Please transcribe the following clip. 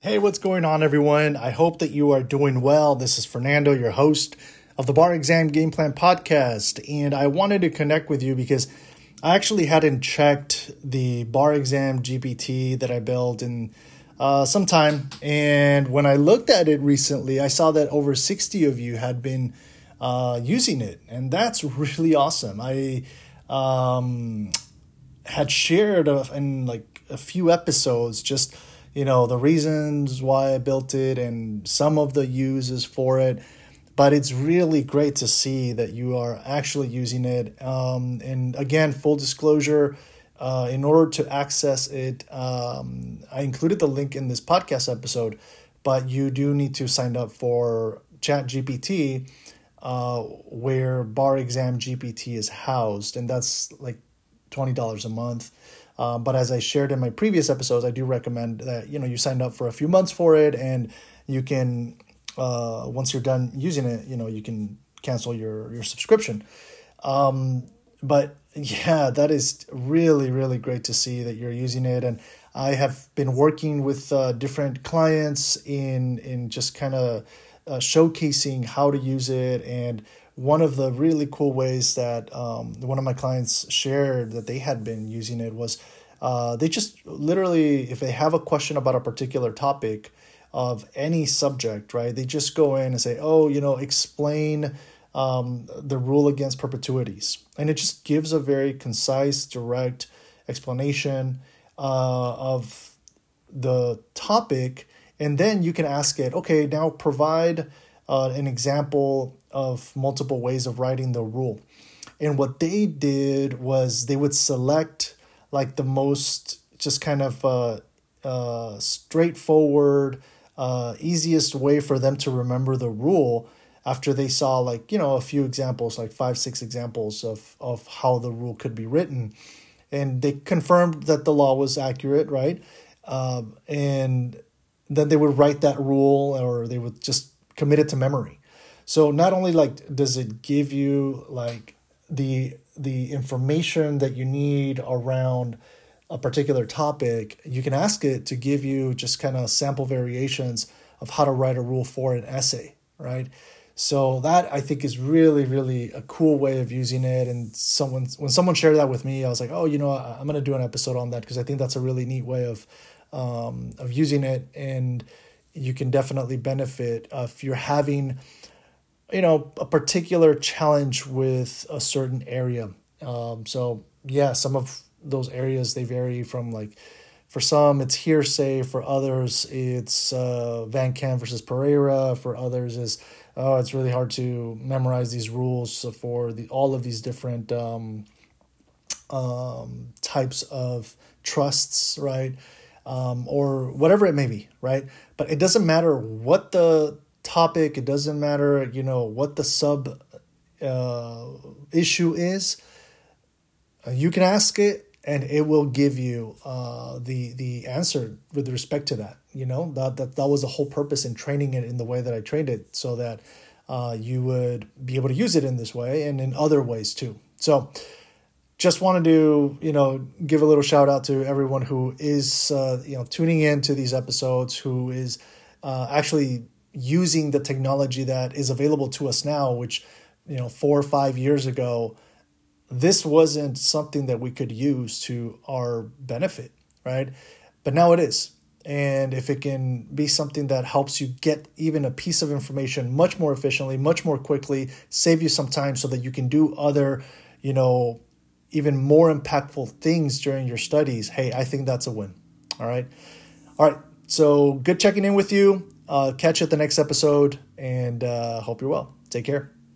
Hey, what's going on, everyone? I hope that you are doing well. This is Fernando, your host of the Bar Exam Game Plan Podcast, and I wanted to connect with you because I actually hadn't checked the Bar Exam GPT that I built in some time, and when I looked at it recently, I saw that over 60 of you had been using it, and that's really awesome. I had shared in like a few episodes just the reasons why I built it and some of the uses for it. But it's really great to see that you are actually using it. And again, full disclosure, in order to access it, I included the link in this podcast episode, but you do need to sign up for ChatGPT, where Bar Exam GPT is housed, and that's like $20 a month. But as I shared in my previous episodes, I do recommend that, you signed up for a few months for it, and you can, once you're done using it, you can cancel your subscription. But yeah, that is really, really great to see that you're using it. And I have been working with different clients in just kind of showcasing how to use it. And one of the really cool ways that one of my clients shared that they had been using it was they just literally, if they have a question about a particular topic of any subject, right, they just go in and say, explain the rule against perpetuities. And it just gives a very concise, direct explanation of the topic. And then you can ask it, okay, now provide an example of multiple ways of writing the rule. And what they did was they would select like the most just kind of straightforward, easiest way for them to remember the rule after they saw a few examples, like 5-6 examples of how the rule could be written. And they confirmed that the law was accurate, right? And then they would write that rule, or they would just commit it to memory. So not only does it give you the information that you need around a particular topic, you can ask it to give you just kind of sample variations of how to write a rule for an essay, right? So that I think is really, really a cool way of using it. And when someone shared that with me, I was like, I'm going to do an episode on that because I think that's a really neat way of using it. And you can definitely benefit if you're having a particular challenge with a certain area. So yeah, some of those areas, they vary from for some it's hearsay, for others it's Van Camp versus Pereira, for others is it's really hard to memorize these rules for all of these different types of trusts, right? Or whatever it may be, right? But it doesn't matter what the topic, it doesn't matter, what the sub issue is. You can ask it and it will give you the answer with respect to that. That was the whole purpose in training it in the way that I trained it, so that you would be able to use it in this way and in other ways too. So just wanted to, give a little shout out to everyone who is, tuning in to these episodes, who is actually using the technology that is available to us now, which, 4 or 5 years ago, this wasn't something that we could use to our benefit, right? But now it is. And if it can be something that helps you get even a piece of information much more efficiently, much more quickly, save you some time so that you can do other, even more impactful things during your studies, hey, I think that's a win. All right. So good checking in with you. Catch you at the next episode, and hope you're well. Take care.